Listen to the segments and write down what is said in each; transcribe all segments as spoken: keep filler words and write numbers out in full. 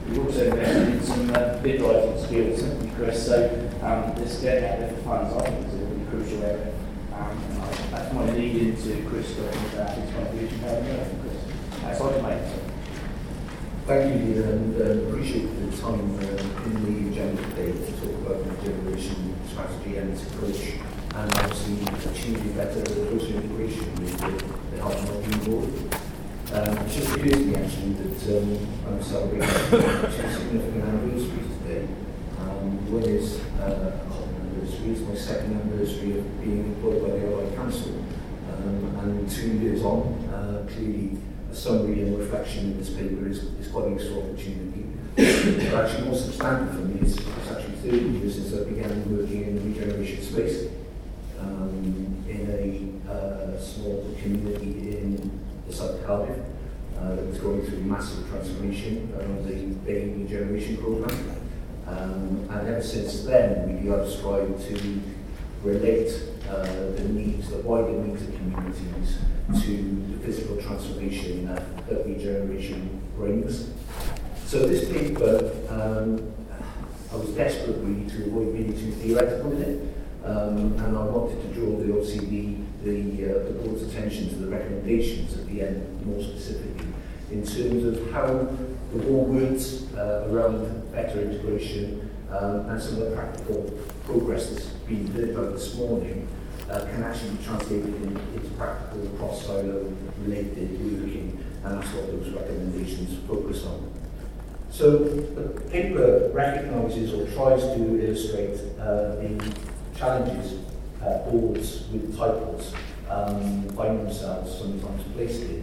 We've also invested in some uh, bid writing skills, haven't we, Chris? So um, this getting out there for funds, I think, is a really crucial area. Um, and I, that's my lead into Chris talking about his contribution to our Chris. That's all I make. Thank you, Ian, and uh, appreciate the time uh, in the agenda today to talk about the generation strategy and its approach, and obviously achieving better closer integration with the, the health and wellbeing board. Um, it just occurs to me actually that um, I'm celebrating two significant anniversaries today. Um, one is uh, a hot anniversary, it's my second anniversary of being employed by the Allied Council, um, and two years on, uh, clearly a summary and reflection in this paper is, is quite a useful opportunity. But actually more substantive for me is it's actually thirty years since I began working in the regeneration space um, in a uh, small community in the South of Cardiff uh, that was going through massive transformation around the Bay Regeneration Programme. Um, and ever since then, really I've strived to relate uh, the needs, the wider needs of communities to the physical transformation that, that regeneration brings. So this paper, um, I was desperate really to avoid being too theoretical in it, um, and I wanted to draw the O C D, the, uh, the board's attention to the recommendations at the end more specifically, in terms of how the warm words uh, around better integration um, and some of the practical progress that's been heard about this morning uh, can actually be translated in, into practical cross-silo related working, and that's what those recommendations focus on. So the paper recognises or tries to illustrate uh, the challenges uh, boards with titles um, find themselves sometimes placed in.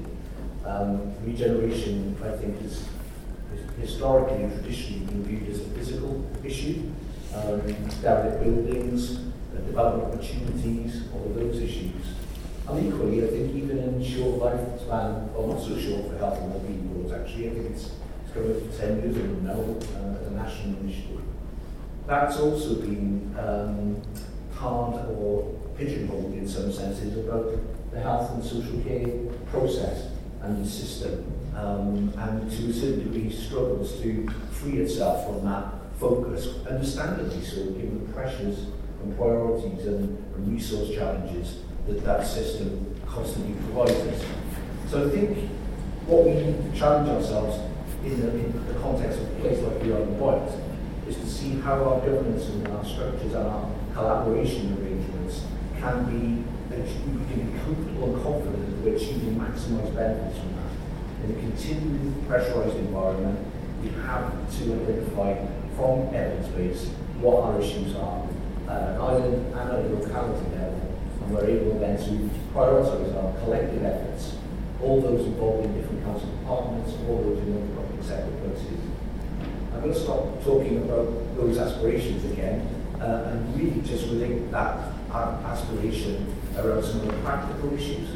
Um, regeneration, I think, is historically and traditionally been viewed as a physical issue. Um, derelict buildings, uh, development opportunities, all of those issues. And equally, I think even in short lifespan, or not so short for health and wellbeing boards actually, I think it's, it's going over for ten years ago now, uh, a national initiative. That's also been um, hard or pigeonholed in some senses about the health and social care process and the system, um, and to a certain degree struggles to free itself from that focus, understandably so, given the pressures and priorities and, and resource challenges that that system constantly provides us. So I think what we need to challenge ourselves in the, in the context of a place like the Isle of Wight is to see how our governance and our structures and our collaboration arrangements can be, we can be comfortable and confident that we're achieving maximised benefits from that. In a continually pressurised environment, we have to identify from evidence base what our issues are at an island and at a locality level, and we're able then to prioritise our collective efforts, all those involved in different council departments, all those in the public sector places. I'm going to stop talking about those aspirations again, uh, and really just relate that aspiration around some of the practical issues.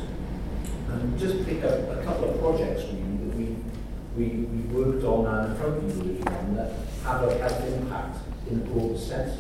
And just pick up a couple of projects really that we, we, we worked on and currently working on that have a have an impact in the broader sense.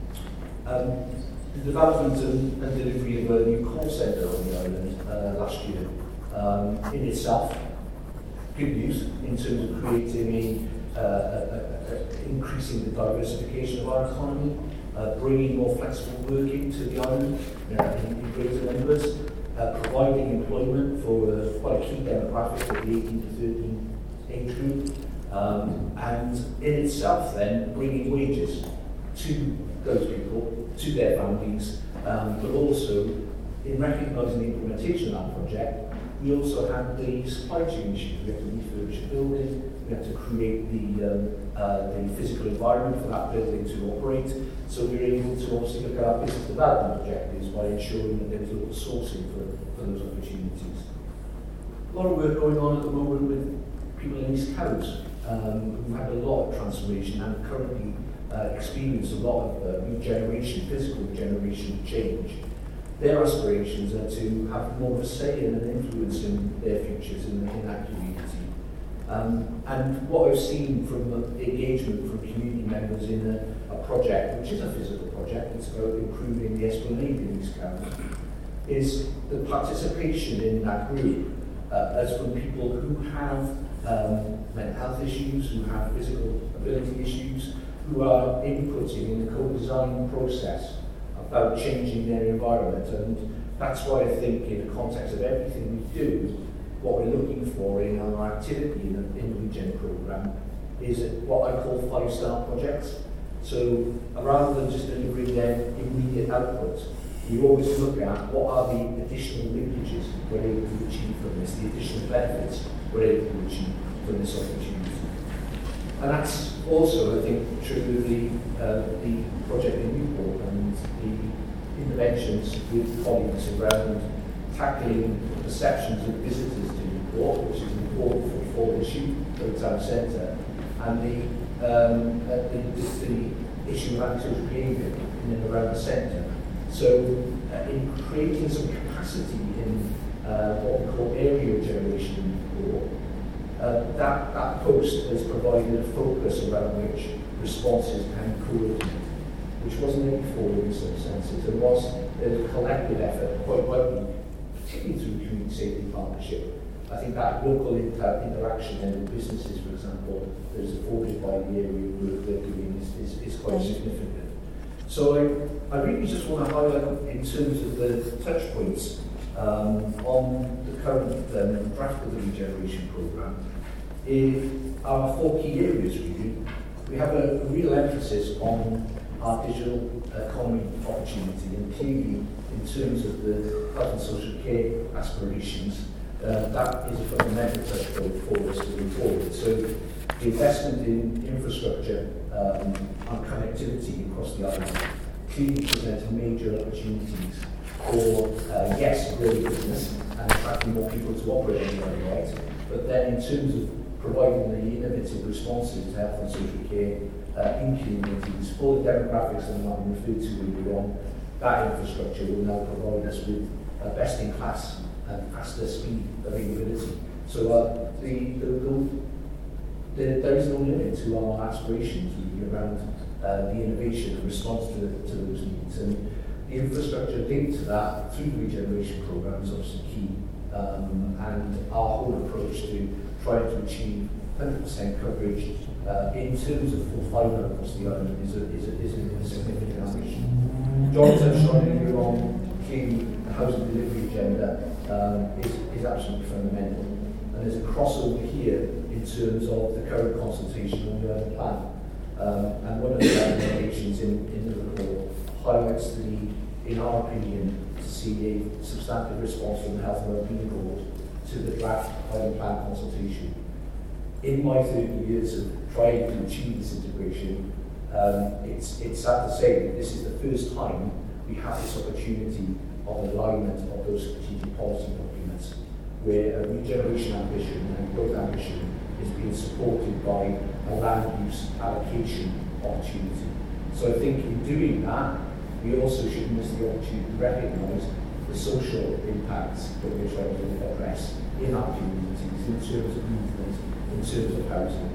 Um, the development and, and delivery of a new call centre on the island uh, last year, um, in itself, good news in terms of creating a, uh, a, a, a increasing the diversification of our economy, uh, bringing more flexible working to the island uh, in, in greater numbers, uh, providing employment for uh, quite a key demographic of the eighteen to thirteen age group, um, and in itself then bringing wages to those people, to their families, um, but also in recognising the implementation of that project, we also had the supply chain issues. We had to refurbish a building, we had to create the, um, uh, the physical environment for that building to operate. So we were able to obviously look at our business development objectives by ensuring that there was local sourcing for, for those opportunities. A lot of work going on at the moment with people in East Coast um, who had a lot of transformation and currently uh, experience a lot of uh, regeneration, physical regeneration change. Their aspirations are to have more of a say and an influence in their futures in, in that community. Um, and what I've seen from the engagement from community members in a, a project, which is a physical project, it's about improving the Esplanade in East County, is the participation in that group uh, as from people who have um, mental health issues, who have physical ability issues, who are inputting in the co-design process about changing their environment. And that's why I think in the context of everything we do, what we're looking for in our activity in the, in the Regen programme is what I call five-star projects. So rather than just delivering their immediate output, we always look at what are the additional linkages we're able to achieve from this, the additional benefits we're able to achieve from this opportunity. And that's also, I think, true of the, uh, the project in Newport and the interventions with colleagues around tackling the perceptions of visitors to Newport, which is an important footfall issue for the town centre, and the, um, uh, the, the, the issue of antisocial behaviour in and around the centre. So, uh, in creating some capacity in uh, what we call area generation in Newport, uh, that, that post has provided a focus around which responses can coordinate, which wasn't there before in some senses. There was a collective effort, quite rightly, particularly through community safety partnership. I think that local inter interaction and with businesses, for example, that is afforded by the area work they're doing is, is, is quite significant. So I, I really just want to highlight in terms of the touch points um, on the current um, draft of the regeneration programme, are four key areas really. We have a, a real emphasis on our digital economy opportunity, and clearly in terms of the health and social care aspirations, uh, that is a fundamental touch point for us moving forward. So the investment in infrastructure um, and connectivity across the island clearly presents major opportunities for, uh, yes, growing business and attracting more people to operate on the island, right? But then in terms of providing the innovative responses to health and social care uh, in communities for the demographics that I'm referred to earlier on, that infrastructure will now provide us with uh, best-in-class and faster speed availability. So uh, the, the, the, the, there is no limit to our aspirations really around uh, the innovation and response to, to those needs. And the infrastructure linked to that through the regeneration programme is obviously key. Um, and our whole approach to trying to achieve one hundred percent coverage uh, in terms of full fibre across the island is a, is a, is a, a significant ambition. John touched on earlier on, clearly the housing delivery agenda um, is, is absolutely fundamental. And there's a crossover here in terms of the current consultation on the urban plan. Um, and one of the recommendations in, in the report highlights the need, in our opinion, to see a substantive response from the Health and Wellbeing Board to the draft island plan consultation. In my thirty years of trying to achieve this integration, um, it's, it's sad to say that this is the first time we have this opportunity of alignment of those strategic policy documents, where a regeneration ambition and growth ambition is being supported by a land use allocation opportunity. So I think in doing that, we also should miss the opportunity to recognise the social impacts that we're trying to address in our communities in terms of movement, in terms of housing.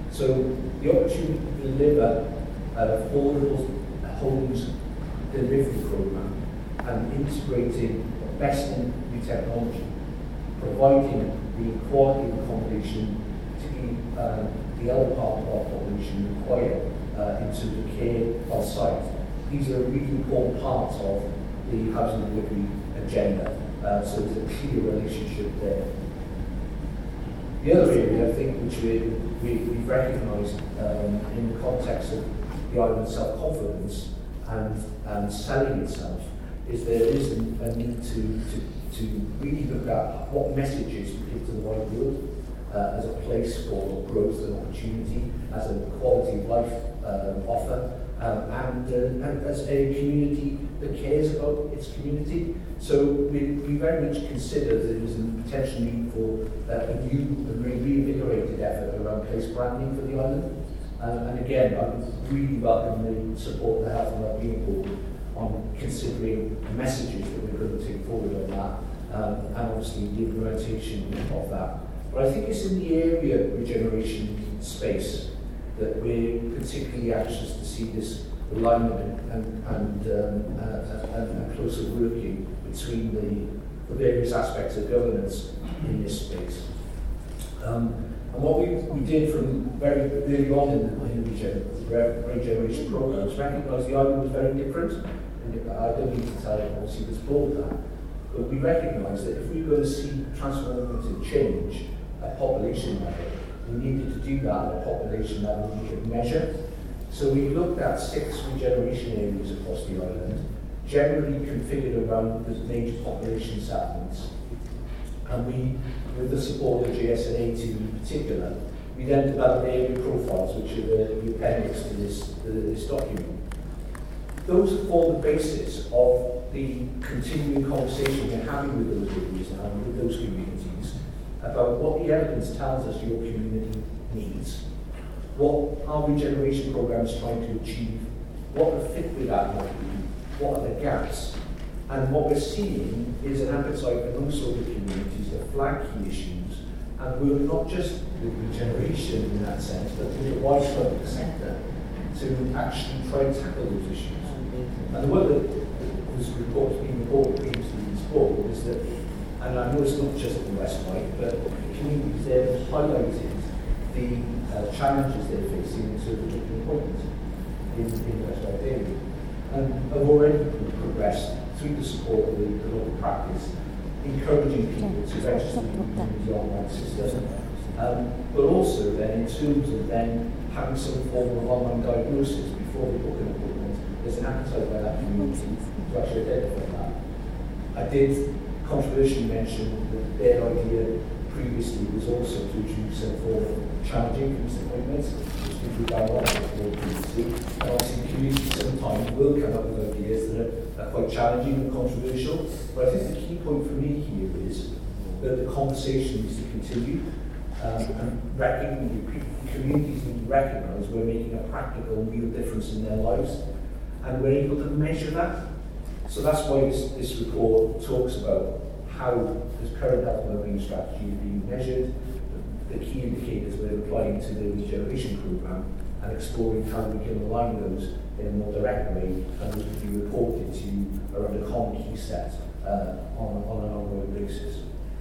So the opportunity to deliver an affordable homes delivery programme and integrating best in new technology, providing the quality of accommodation, particularly um, the other part of our population require uh, in terms of care on site. These are really important parts of the housing delivery agenda, uh, so there's a clear relationship there. The other area, I think, which we, we, we've recognised um, in the context of the island's self-confidence and, and selling itself, is there is a, a need to, to, to really look at what messages we give to the wide world uh, as a place for growth and opportunity, as a quality of life uh, offer, Um, and, uh, and as a community that cares about its community. So we, we very much consider that there is a potential need for uh, a new and reinvigorated effort around place branding for the island. Uh, and again, I would really welcome the support of the Health and Wellbeing Board on considering the messages that we're going to take forward on that, um, and obviously the implementation of that. But I think it's in the area regeneration space that we're particularly anxious to see this alignment and, and, um, uh, and, and closer working between the, the various aspects of governance in this space. Um, And what we, we did from very early on in the, in the regen, regeneration programme was recognise the island was very different. And I don't need to tell you, obviously, this board that. But we recognise that if we were going to see transformative change at population level, we needed to do that at a population level we could measure. So we looked at six regeneration areas across the island, generally configured around the major population settlements. And we, with the support of G S N A team in particular, we then developed area profiles, which are the, the appendix to this, to this document. Those form the basis of the continuing conversation we're having with those areas now, with those communities, about what the evidence tells us your community needs, what our regeneration programme is trying to achieve, what the fit with that might be, what are the gaps, and what we're seeing is an appetite amongst all the communities to flag key issues, and we're not just with regeneration in that sense, but with the wider public sector to actually try and tackle those issues. And the work that was reported, being reported previously in this board is that, and I know it's not just in West White, but the communities there have highlighted the uh, challenges they're facing in terms of looking appointments in, in the West White area. And have already progressed through the support of the, the local practice, encouraging people to register in the online system. Um, but also then in terms of then having some form of online diagnosis before they book an appointment, there's an appetite by that community to actually identify that. I did controversially mention that their idea previously was also to introduce some form of challenging police appointments, which people down on the previously. And obviously the community sometimes will come up with ideas that are, are quite challenging and controversial. But I think the key point for me here is that the conversation needs to continue. Um, and recognize, communities need to recognise we're making a practical, real difference in their lives, and we're able to measure that. So that's why this, this report talks about how this current health and wellbeing strategy is being measured, the, the key indicators we're applying to the regeneration programme, and exploring how we can align those in a more direct way, and those can be reported to you around a common key set uh, on, on an ongoing basis.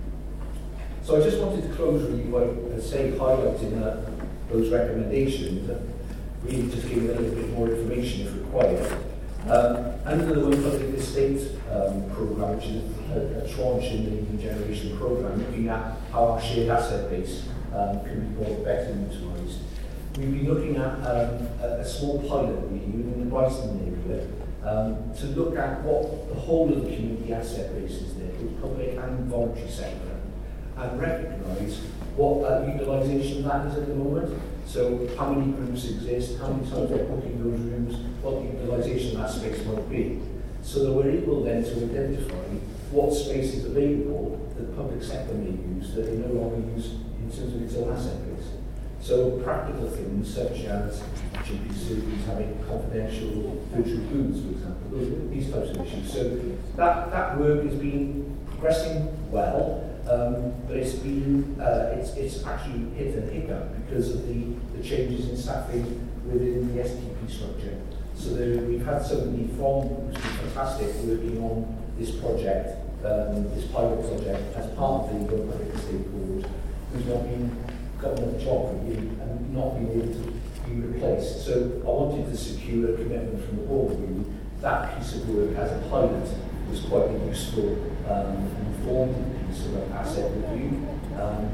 So I just wanted to close really by, uh, say, highlighting uh, those recommendations, and really just giving a little bit more information if required. Um, under the One Public Estate um, programme, which is a, a tranche in the regeneration programme, looking at how our shared asset base um, can be more better utilised. We've been looking at um, a, a small pilot review in the Brighton area um, to look at what the whole of the community asset base is there, both public and voluntary sector, and recognise what that utilisation of that is at the moment. So how many groups exist, how many times they're booking those rooms, what the utilisation of that space might be. So that we're able then to identify what space is available that the public sector may use that they no longer use in terms of its own asset base. So practical things such as G P surgeries having confidential virtual booths, for example, these types of issues. So that, that work has been progressing well. Um, but it's been, uh, it's, it's actually hit a hiccup because of the, the changes in staffing within the S T P structure. So there, we've had somebody from, which is fantastic, working on this project, um, this pilot project, as part of the One Public Estate Board, who's not been, got another job really, and not been able to be replaced. So I wanted to secure a commitment from the board really. That piece of work as a pilot was quite a useful um, informed sort of asset review. Um,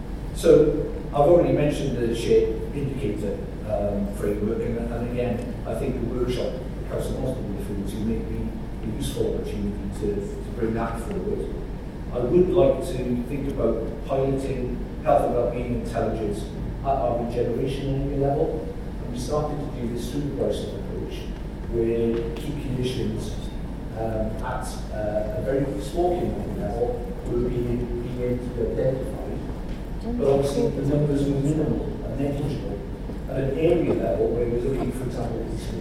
so I've already mentioned the shared indicator um, framework, and, and again, I think the workshop the Council wants to be referred to may be a useful opportunity to, to bring that forward. I would like to think about piloting health and wellbeing intelligence at our regeneration area level. And we started to do this through the Bryson approach, where key conditions um, at uh, a very small community level will be being able to be identified, but obviously the numbers were minimal and negligible. At an area level, where we're looking, for example,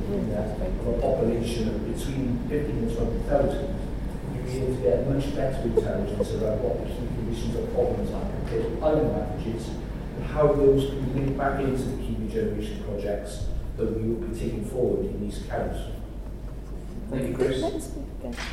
of a population of between fifteen and twenty thousand, you'll be able to get much better intelligence around what the key conditions or problems are compared to island averages, and how those can be linked back into the key regeneration projects that we will be taking forward in these counts. Thank you, Chris.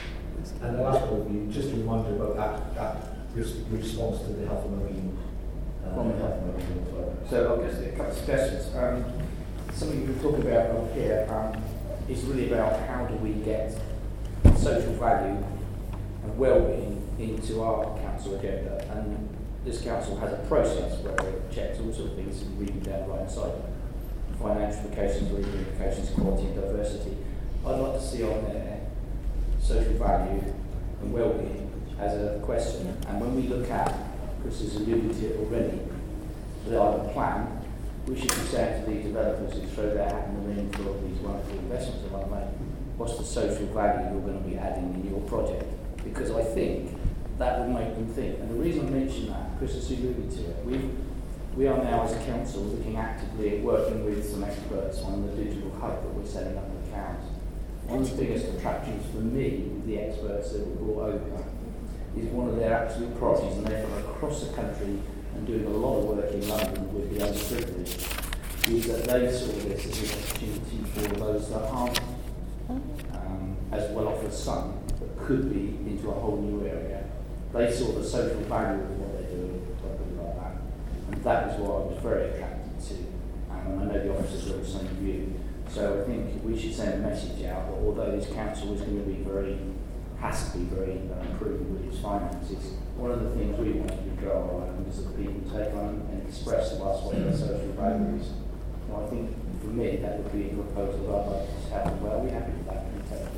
And the last one will be just a reminder about that, that res response to the health and wellbeing Uh, so I'll just a couple of suggestions. Um, something we talk about up here um, is really about how do we get social value and well-being into our council agenda. And this council has a process where it checks all sorts of things and reading down the right side. Financial implications, legal implications, quality and diversity. I'd like to see on there social value and well-being as a question. And when we look at, Chris has alluded to it already, the island plan, we should be saying to the developers who throw their hat in the ring for all these wonderful investments they want to make, what's the social value you're going to be adding in your project? Because I think that would make them think. And the reason I mention that, Chris has alluded to it, we've, we are now as a council looking actively at working with some experts on the digital hub that we're setting up in the county. One of the biggest attractions for me with the experts that were brought over is one of their absolute priorities, and they're from across the country and doing a lot of work in London with the underprivileged, is that they saw this as an opportunity for those that aren't um, as well off as some, but could be into a whole new area. They saw the social value of what they're doing, something like that. And that is what I was very attracted to. Um, and I know the officers are the same view. So I think we should send a message out that although this council is going to be very, has to be very uh, prudent with its finances, one of the things we want to be drawn on is that people take on and express to us what their social value is. So I think for me that would be a proposal that I'd like to have as well. Are we happy with that?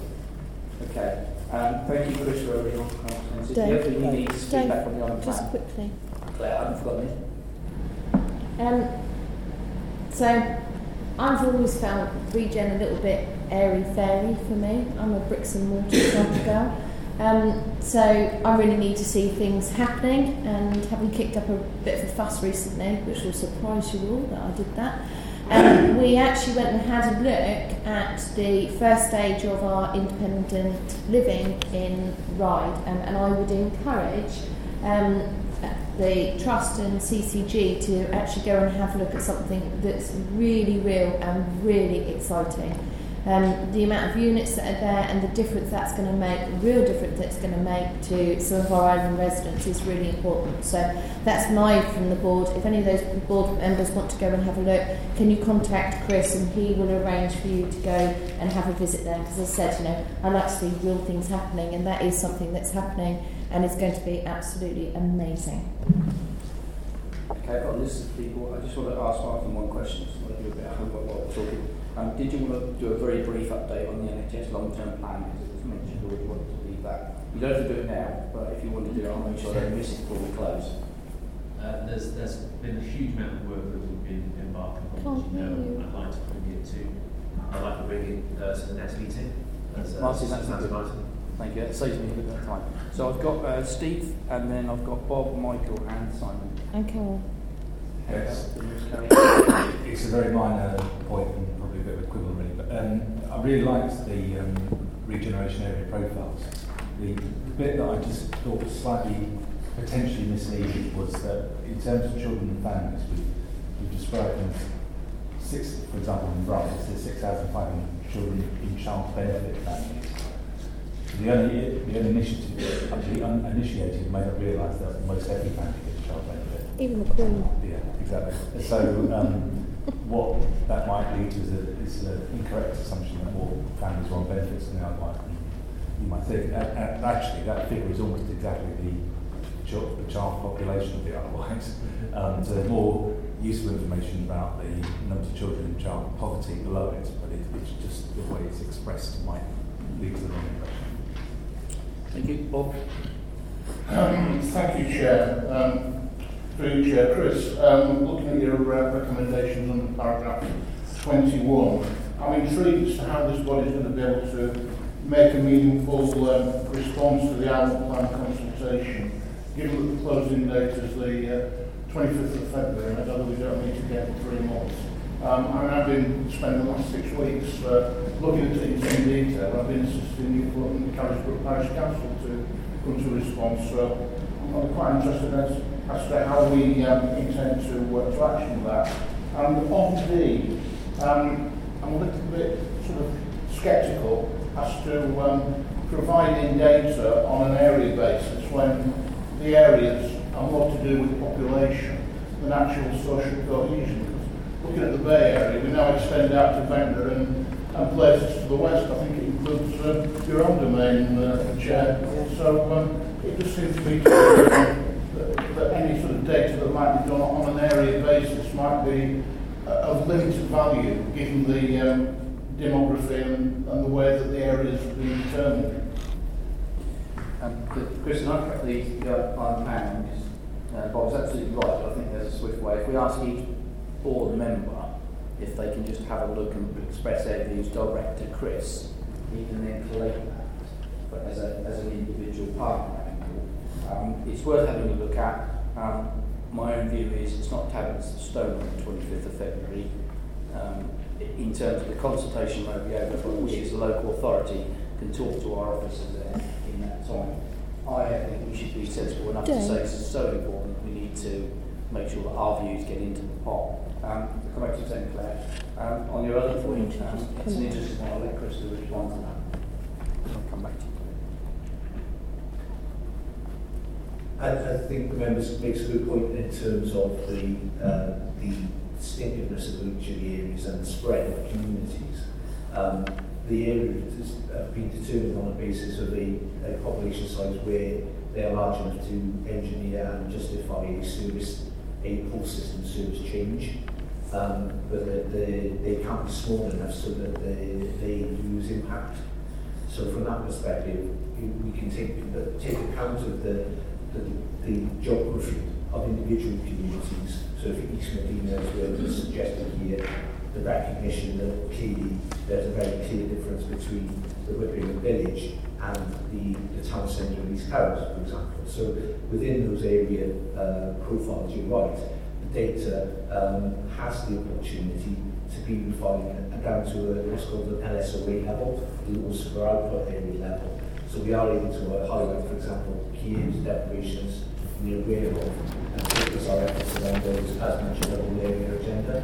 Okay. Um, thank you, Chris, for everything. Do you have any needs feedback from the other plan? Just quickly. Claire, I haven't forgotten it. Um, so, I've always found regen a little bit airy-fairy for me. I'm a bricks and mortar type of girl. Um, so, I really need to see things happening, and having kicked up a bit of a fuss recently, which will surprise you all that I did that, Um, we actually went and had a look at the first stage of our independent living in Ryde, um, and I would encourage um, the Trust and C C G to actually go and have a look at something that's really real and really exciting. Um, the amount of units that are there and the difference that's going to make, the real difference that's going to make to some of our island residents is really important. So that's my from the board. If any of those board members want to go and have a look, can you contact Chris and he will arrange for you to go and have a visit there? Because as I said, you know, I like to see real things happening, and that is something that's happening and it's going to be absolutely amazing. Okay, I've got a list of people. I just want to ask Martin one question, so I'll do a bit of homework while we're talking. Um, did you want to do a very brief update on the N H S long-term plan, because it was mentioned, or you wanted to leave that? You don't have to do it now, but if you want to do it, I'll make sure I don't miss it before we close. Uh, there's there's been a huge amount of work that we've been embarking on, as you know. I'd like to bring it to, I'd like to bring it uh, to the next meeting. As, uh, Martin, that's good. Martin. Thank you. That saves me a bit of time. So I've got uh, Steve, and then I've got Bob, Michael, and Simon. And Carol. Yes. It's a very minor point and probably a bit of a quibble really, but um, I really liked the um, regeneration area profiles. The, the bit that I just thought was slightly potentially misleading was that in terms of children and families, we, we've described them six, for example, in brackets, there's six thousand five hundred children in child benefit families. The only, the only initiative that actually un- initiated made us realise that most every family gets child benefit. Even the Queen. Yeah, exactly. So um, what that might lead to is, a, is an incorrect assumption that more families are on benefits than they are like you might think. And, and actually, that figure is almost exactly the, ch- the child population of the otherwise. Um, so there's more useful information about the numbers of children in child poverty below it, but it, it's just the way it's expressed might lead to the wrong impression. Thank you. Bob? Um, thank you, Chair. Um, through you, Chair. Chris, um, looking at your uh, recommendations under paragraph twenty-one, I'm intrigued as to how this body is going to be able to make a meaningful um, response to the island plan consultation, given that the closing date is the uh, twenty-fifth of February, and I know we don't need to get three months. Um, I mean, I've been spending the last six weeks uh, looking at it in some detail. I've been assisting Newport and the Carisbrooke Parish Council to come to a response. So I'm quite interested as, as to how we um, intend to, uh, to action that. And on D, um, I'm a little bit sort of sceptical as to um, providing data on an area basis when the areas are more to do with population than actual social cohesion. Because looking at the Bay Area, we now extend out to Ventnor and, and places to the west. I think it includes uh, your own domain, uh, Chair. So um, it just seems to me that, that any sort of data that might be done on an area basis might be uh, of limited value, given the um, demography and, and the way that the areas have been determined. Um, but Chris, and I kept the, the iron pan, because uh, Bob's absolutely right, but I think there's a swift way. If we ask each board member if they can just have a look and express their views direct to Chris, he can then collate that but as, a, as an individual partner angle. Um, it's worth having a look at. Um, my own view is it's not tablets of stone on the twenty-fifth of February. Um, in terms of the consultation may be over, but we as a local authority can talk to our officers there in that time. I think we should be sensible enough to say this is so important, we need to make sure that our views get into the pot. Um, to come back to Saint Clair, um, on your other point, um, it's an interesting one. I'll let Crystal respond to that. I'll come back to you. I, I think the members makes a good point in terms of the uh, the distinctiveness of each of the areas and the spread of communities. Um, the areas have been determined on the basis of a, a population size where they are large enough to engineer and justify a service, a whole system service change. Um, but the, the, they can't be small enough so that they, they lose impact. So from that perspective, we can take take account of the, the, the geography of individual communities. So for East Medina, as well as suggested here, the recognition that clearly there's a very clear difference between the Whitbread village and the, the town centre of East Cowes, for example. So within those area uh, profiles, you're right, the data um, has the opportunity to be refined and down to a, what's called an L S O A level, the also for output area level. So we are able to uh, highlight, for example, key areas, deprivations we're aware of, and focus our efforts around those as mentioned on the area agenda.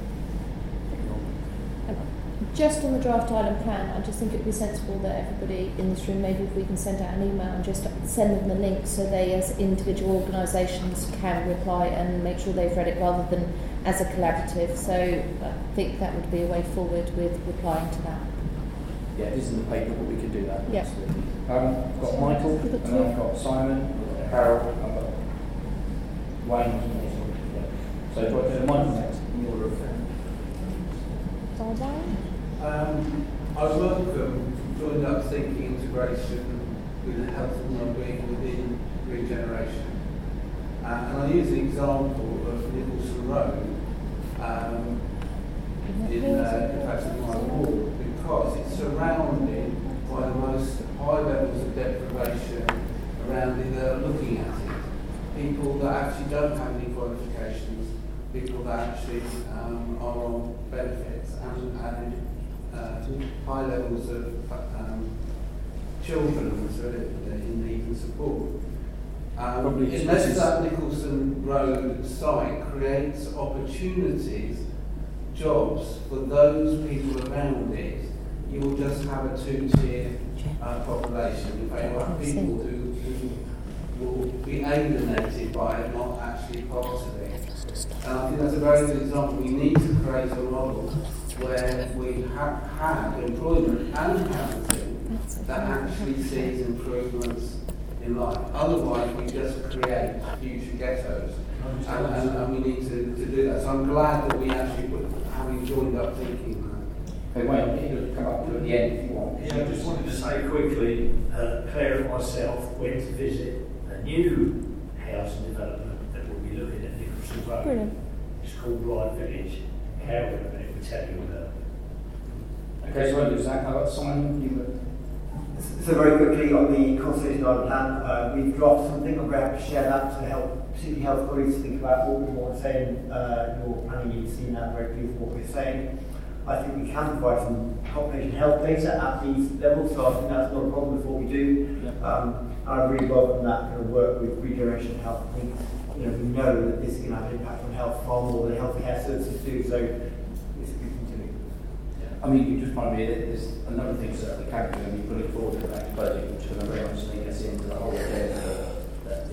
Just on the draft island plan, I just think it would be sensible that everybody in this room, maybe if we can send out an email and just send them the link so they as individual organisations can reply and make sure they've read it rather than as a collaborative. So I think that would be a way forward with replying to that. Yeah, it is in the paper, but we could do that. Yeah. Absolutely. Um, I've got Michael, and then I've got Simon, I've got Harold, I've got Wayne. So do I do Michael next in order of Um, I welcome joined up thinking integration with health and wellbeing within regeneration. Uh, and I use the example of Nicholson Road um, in, uh, in fact, in my ward, because it's surrounded by the most high levels of deprivation around it that are looking at it. People that actually don't have any qualifications, people that actually um, are on benefits and, and uh, high levels of um, children that are in need and support. Um, unless that Nicholson Road site creates opportunities, jobs for those people around it, you will just have a two-tier uh, population. In fact, you have people who, who will be alienated by it, not actually part of it. And I think that's a very good example. We need to create a model where we have have employment and housing that actually sees improvements in life. Otherwise, we just create future ghettos, and, and, and we need to, to do that. So I'm glad that we actually put having joined up thinking. Okay, Wayne, you can come up to at the end if you want. Yeah, I just wanted to say quickly, uh, Claire and myself went to visit a new housing development that will be looking at Nicholson Road. Brilliant. It's called Ride Village. Carol and it will tell you about it. Okay, so what do Zach? I've got Simon, you were... So very quickly on the conservation island plan, uh, we've dropped something. I'm very happy to share that to help city health colleagues think about what we want to say. Uh, your planning, you've seen that, very pleased with what we're saying. I think we can provide some population health data at these levels, so I think that's not a problem with what we do. Yeah. Um, and I really welcome that kind of work with regeneration health. I think, you know, we know that this is going to have an impact on health far more than healthcare services do, so it's a good thing to do. I mean, you just reminded me that there's another thing that the cabinet are going to be putting forward in the next budget, which is going to very much link us into the whole agenda that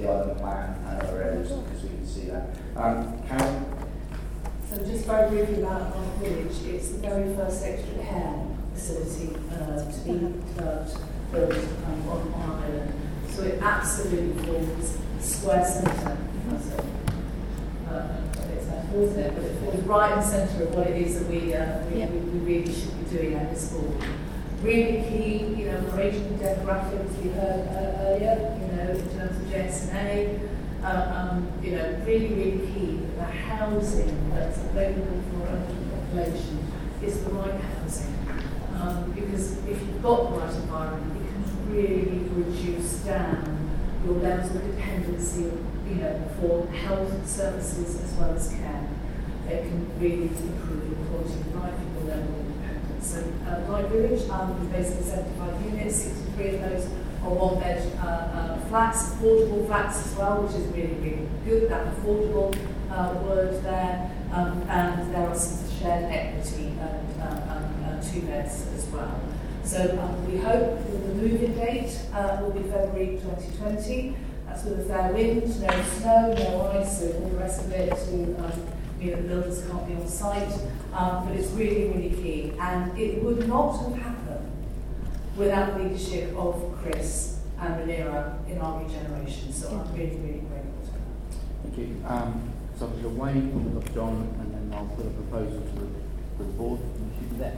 the island plan and other areas because we can see that. Um, Karen? So just very briefly about our village, it's the very first extra care facility uh, to be developed, built um, on, on Ireland. So it absolutely forms a square centre. So, uh, it's unfortunate, but it falls right in the centre of what it is that we, uh, we, yeah. we, we really should be doing at this school. Really key, you know, for aging demographics we heard uh, earlier, you know, in terms of J S N A, uh, um, you know, really, really key that the housing that's available for our own population is the right housing. Um, because if you've got the right environment, it can really reduce down your levels of dependency, you know, for health services as well as care. It can really improve your quality of life and your level of independence. So, uh, my village, um, is basically seventy-five units, sixty-three of those are one-bed uh, uh, flats, affordable flats as well, which is really, really good. That affordable uh, word there, um, and there are some shared equity and uh, um, uh, two beds as well. So um, we hope that the move-in date uh, will be February twenty twenty. That's with a fair wind, no snow, no ice, and all the rest of it to um, mean that the builders can't be on site. Um, but it's really, really key. And it would not have happened without the leadership of Chris and Rhaenyra in our regeneration. So I'm really, really grateful to them. Thank you. Um, so we've got Wayne, we've got John, and then I'll put a proposal to the, to the board, and you should be there.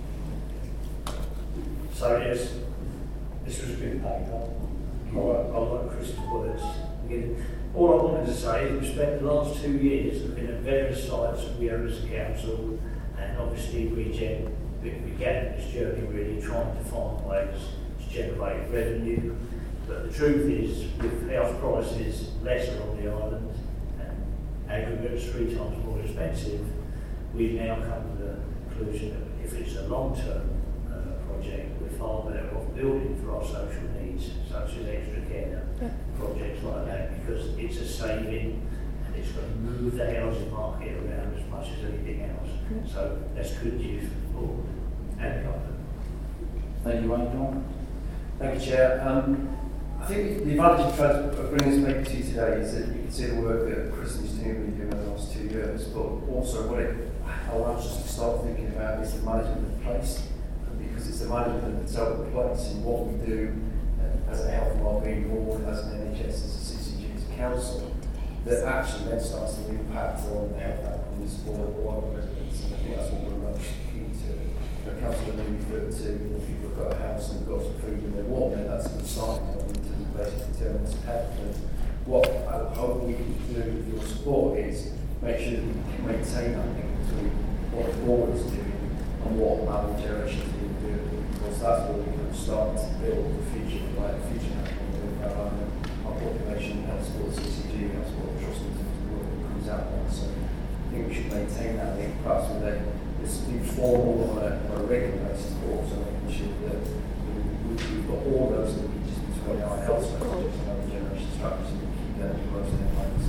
So yes, this was a good paper. I like, I like Chris's words. Again, all I wanted to say is we spent the last two years looking at various sites that we own as a council, and obviously Regen began this journey really trying to find ways to generate revenue. But the truth is, with house prices lesser on the island and aggregates three times more expensive, we've now come to the conclusion that if it's a long-term project, we're far better off building for our social needs, such as extra care yeah. projects like that, because it's a saving and it's going to move the housing market around as much as anything else. Yeah. So that's good news for the board and the government. Thank you, Wayne. John? Thank you, Chair. Um, I think the advantage of bringing this paper to you today is that you can see the work that Chris and his team have been doing over the last two years, but also what it allows us to start thinking about is the management of the place. Because it's the management that's out of place in what we do uh, as a health and wellbeing board, as an N H S, as a C C G, as a council, that actually then starts to impact on the health outcomes for all our residents. And I think that's what we're most keen to. The council that we referred to, if people have got a house and got some food and they're warm, then that's a good sign in terms of basic determinants of health. And what I hope we can do with your support is make sure that we can maintain that link between what the board is doing and what our generation is doing. Because that's where we can start to build the future, like the future happening with our, our population, health support, C C G, health support, trust in terms of the work that comes out there. So I think we should maintain that link, perhaps with a, this informal on a, on a regular basis, but also making sure that we, we've got all those linkages between our health strategies and our regeneration strategies, and we keep them close to their minds.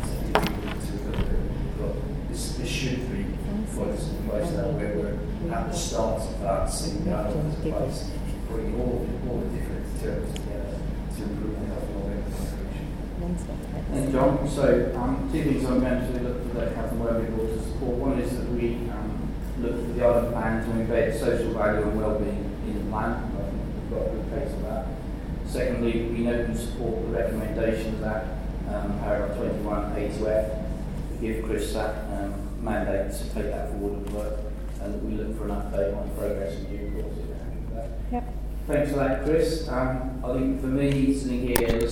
This, this should be focused in place now where we're at the start of that, seeing that in place, bringing all, all the different terms together to improve the health and wellbeing of the population. Thank you, John. So, um, two things I'm going to look for the health and wellbeing board to support. One is that we um, look for the island plan to embed social value and wellbeing in the plan. I think we've got a good case of that. Secondly, we know and support the recommendations that um, paragraph twenty-one A to F give Chris that um, mandate to take that forward and work, and we look for an update on progress in due course. If you're happy with that. Yep. Thanks for that, Chris. Um, I think for me, sitting here,